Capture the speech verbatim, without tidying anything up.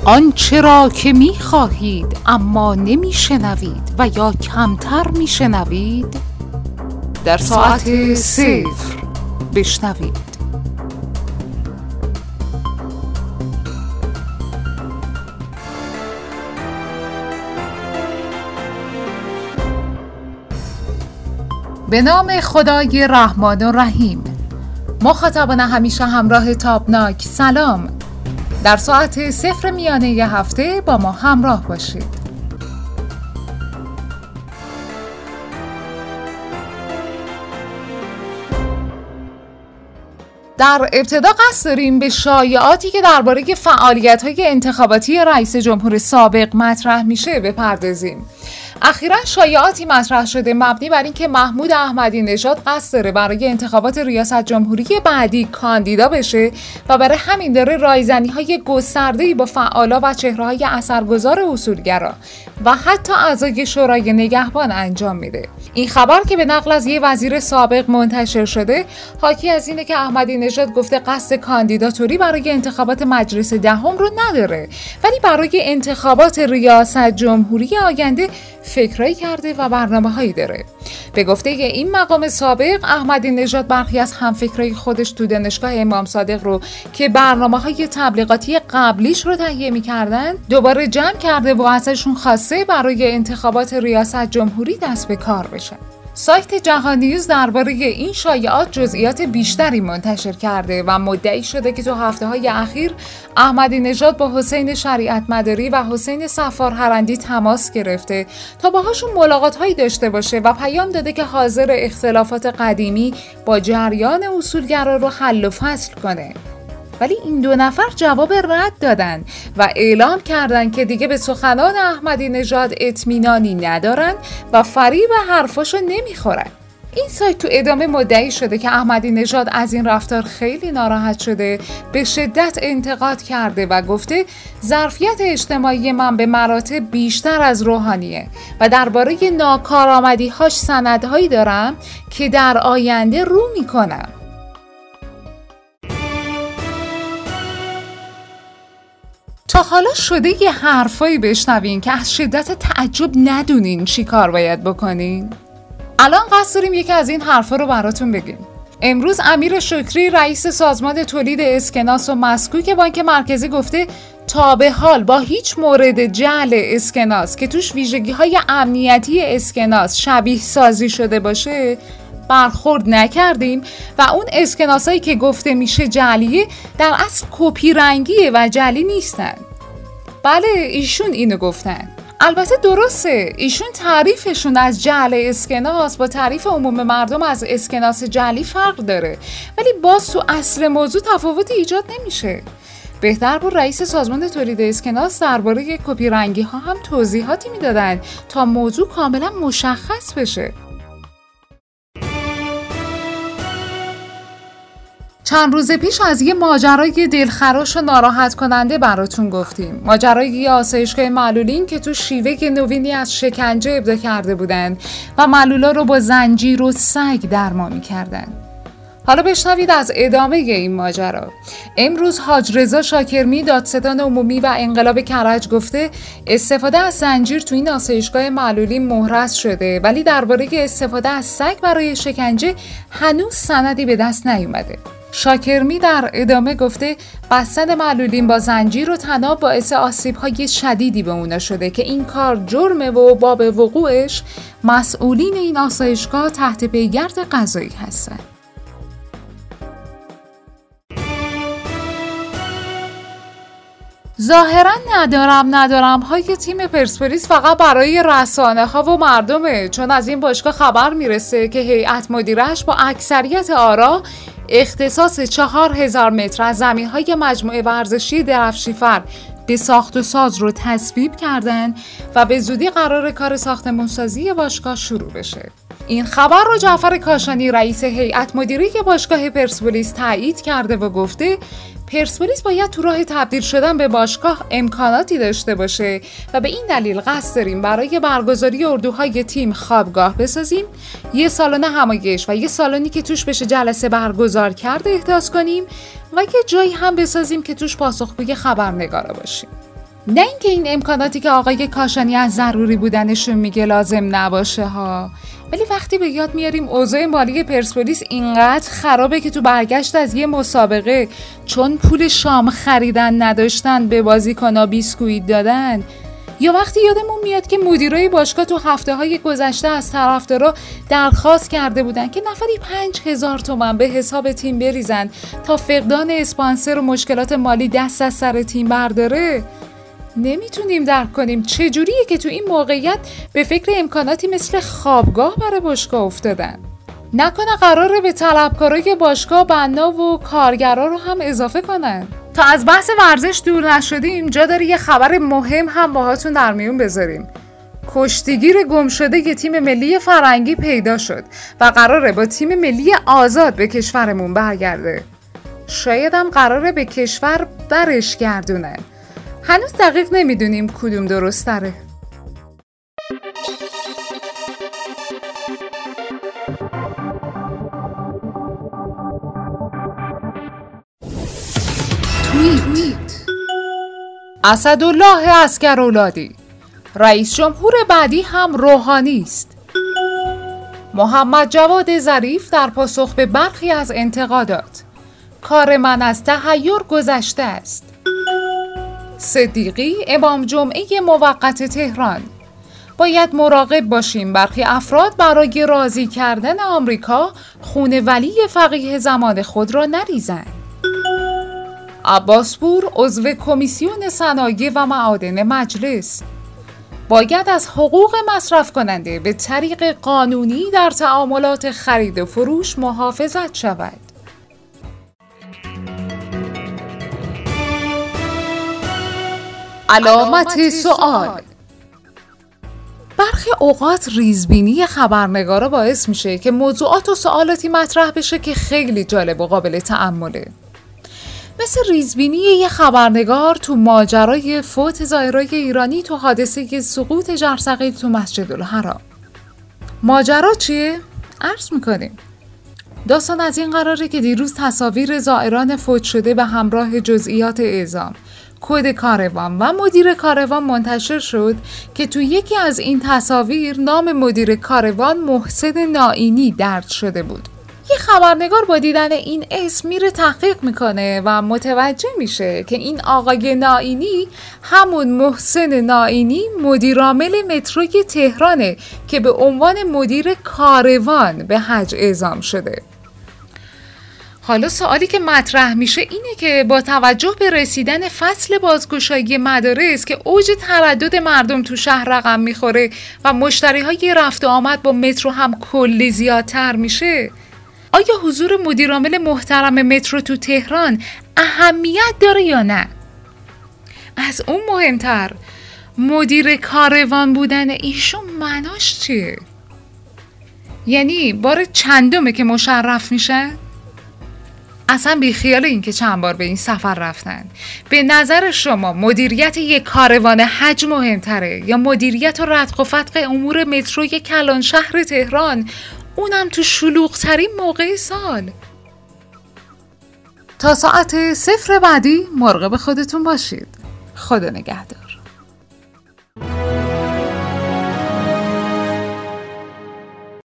آنچه را که می خواهید اما نمی شنوید و یا کمتر می شنوید در ساعت صفر بشنوید. به نام خدای رحمان و رحیم. مخاطبان همیشه همراه تابناک، سلام. در ساعت صفر میانه ی هفته با ما همراه باشید. در ابتدا قصد داریم به شایعاتی که درباره فعالیت‌های انتخاباتی رئیس جمهور سابق مطرح میشه بپردازیم. اخیراً شایعاتی مطرح شده مبنی بر اینکه محمود احمدی نژاد قصد داره برای انتخابات ریاست جمهوری بعدی کاندیدا بشه و برای همین داره رایزنی‌های گسترده‌ای با فعالا و چهره‌های اثرگذار اصولگرا و حتی اعضای شورای نگهبان انجام میده. این خبر که به نقل از یه وزیر سابق منتشر شده حاکی از اینه که احمدی نژاد گفته قصد کاندیداتوری برای انتخابات مجلس دهم رو نداره، ولی برای انتخابات ریاست جمهوری آینده فکرایی کرده و برنامه‌هایی داره. به گفته این مقام سابق، احمدی نژاد برخی از همفکرای خودش تو دانشگاه امام صادق رو که برنامه‌های تبلیغاتی قبلیش رو تهیه می‌کردن دوباره جمع کرده و ازشون خواسته برای انتخابات ریاست جمهوری دست به کار بشن. سایت جهان نیوز درباره این شایعات جزئیات بیشتری منتشر کرده و مدعی شده که تو هفته‌های اخیر احمدی نژاد با حسین شریعت مداری و حسین صفار هرندی تماس گرفته تا باهاشون ملاقات‌هایی داشته باشه و پیام داده که حاضر اختلافات قدیمی با جریان اصولگرا رو حل و فصل کنه. ولی این دو نفر جواب رد دادن و اعلام کردن که دیگه به سخنان احمدی نژاد اطمینانی ندارن و فریب حرفاشو نمیخورن. این سایت تو ادامه مدعی شده که احمدی نژاد از این رفتار خیلی ناراحت شده، به شدت انتقاد کرده و گفته ظرفیت اجتماعی من به مراتب بیشتر از روحانیه و درباره ناکارآمدی‌هاش سندهایی دارم که در آینده رو میکنم. تا حالا شده یه حرفایی بشنوین که از شدت تعجب ندونین چی کار باید بکنین؟ الان قصد داریم یکی از این حرفا رو براتون بگیم. امروز امیر شکری رئیس سازمان تولید اسکناس و مسکوک بانک مرکزی گفته تا به حال با هیچ مورد جعل اسکناس که توش ویژگی‌های امنیتی اسکناس شبیه سازی شده باشه برخورد نکردیم و اون اسکناسایی که گفته میشه جعلیه در اصل کپی رنگیه و جعلی نیستن. بله، ایشون اینو گفتن. البته درسته، ایشون تعریفشون از جعل اسکناس با تعریف عموم مردم از اسکناس جعلی فرق داره، ولی باز تو اصل موضوع تفاوتی ایجاد نمیشه. بهتر بود رئیس سازمان تولید اسکناس درباره کپی رنگی ها هم توضیحاتی میدادن تا موضوع کاملا مشخص بشه. چند روز پیش از یه ماجرای دلخراش و ناراحت کننده براتون گفتیم. ماجرای یه آسایشگاه معلولین که تو شیوه نوینی از شکنجه ابدا کرده بودن و معلولا رو با زنجیر و سگ درمان می‌کردن. حالا بشنوید از ادامه این ماجرا. امروز حاج رضا شاکرمی دادستان عمومی و انقلاب کرج گفته استفاده از زنجیر تو این آسایشگاه معلولین محرز شده، ولی درباره استفاده از سگ برای شکنجه هنوز سندی به دست نیومده. شاکرمی در ادامه گفته بستن معلولین با زنجیر و طناب باعث آسیب‌های شدیدی به اونا شده که این کار جرمه و باب وقوعش مسئولین این آسایشگاه تحت پیگرد قضایی هستن. ظاهرا ندارم ندارم های تیم پرسپولیس فقط برای رسانه ها و مردمه، چون از این باشگاه خبر میرسه که هیئت مدیرش با اکثریت آرا اختصاص چهار هزار متر از زمین‌های مجموعه ورزشی درفشیفر به ساخت و ساز رو تصویب کردن و به زودی قرار کار ساختمانسازی باشگاه شروع بشه. این خبر رو جعفر کاشانی رئیس هیئت مدیره باشگاه پرسپولیس تایید کرده و گفته پرسپولیس باید تو راه تبدیل شدن به باشگاه امکاناتی داشته باشه و به این دلیل قصد داریم برای برگزاری اردوهای تیم خوابگاه بسازیم، یه سالن همایش و یه سالنی که توش بشه جلسه برگزار کرده احداث کنیم و یه جایی هم بسازیم که توش پاسخگوی خبرنگارا باشیم. نه اینکه این امکاناتی که آقای کاشانی از ضروری بودنشون میگه لازم نباشه ها، ولی وقتی به یاد میاریم اوضاع مالی پرسپولیس اینقدر خرابه که تو برگشت از یه مسابقه چون پول شام خریدن نداشتن به بازیکن‌ها بیسکویت دادن، یا وقتی یادمون میاد که مدیرای باشگاه تو هفته‌های گذشته از طرفدارا درخواست کرده بودن که نفری پنج هزار تومان به حساب تیم بریزن تا فقدان اسپانسر و مشکلات مالی دست از سر تیم برداره، نمیتونیم درک کنیم چجوریه که تو این موقعیت به فکر امکاناتی مثل خوابگاه برای باشگاه افتادن. نکنه قراره به طلبکارای باشگاه بنا و کارگرا رو هم اضافه کنن. تا از بحث ورزش دور نشدیم، جا داره یه خبر مهم هم باهاتون در میون بذاریم. کشتیگیر گم شده یه تیم ملی فرنگی پیدا شد و قراره با تیم ملی آزاد به کشورمون برگرده. شاید هم قراره به کشور برش گردونن. هنوز دقیق نمیدونیم کدوم درست تره. توییت: اسدالله عسگرولادی: رئیس جمهور بعدی هم روحانی است. محمد جواد ظریف در پاسخ به برخی از انتقادات: کار من از تحیر گذشته است. صدیقی امام جمعه موقت تهران: باید مراقب باشیم برخی افراد برای راضی کردن آمریکا خون ولی فقیه زمان خود را نریزند. عباسپور عضو کمیسیون صنایع و معادن مجلس: باید از حقوق مصرف کننده به طریق قانونی در تعاملات خرید و فروش محافظت شود. علامت سوال: برخی اوقات ریزبینی خبرنگارا باعث میشه که موضوعات و سوالاتی مطرح بشه که خیلی جالب و قابل تأمله. مثل ریزبینی یه خبرنگار تو ماجرای فوت زائرای ایرانی تو حادثه سقوط جرثقیل تو مسجد الحرام. ماجرا چیه؟ عرض میکنیم. داستان از این قراره که دیروز تصاویر زائران فوت شده به همراه جزئیات اعزام، کد کاروان و مدیر کاروان منتشر شد که تو یکی از این تصاویر نام مدیر کاروان محسن نائینی درج شده بود. یه خبرنگار با دیدن این اسم میره تحقیق میکنه و متوجه میشه که این آقای نائینی همون محسن نائینی مدیرعامل متروی تهرانه که به عنوان مدیر کاروان به حج اعزام شده. حالا سوالی که مطرح میشه اینه که با توجه به رسیدن فصل بازگشایی مدارس که اوج تردد مردم تو شهر رقم میخوره و مشتریهای رفت و آمد با مترو هم کلی زیادتر میشه، آیا حضور مدیرعامل محترم مترو تو تهران اهمیت داره یا نه؟ از اون مهمتر، مدیر کاروان بودن ایشون معناش چیه؟ یعنی بار چندمه که مشرف میشه؟ اصلا بی خیال این که چند بار به این سفر رفتن. به نظر شما مدیریت یک کاروان حج مهمتره یا مدیریت و ردخ و فتق امور متروی کلان شهر تهران، اونم تو شلوغ ترین موقع سال؟ تا ساعت صفر بعدی مراقب خودتون باشید. خدا نگهدار.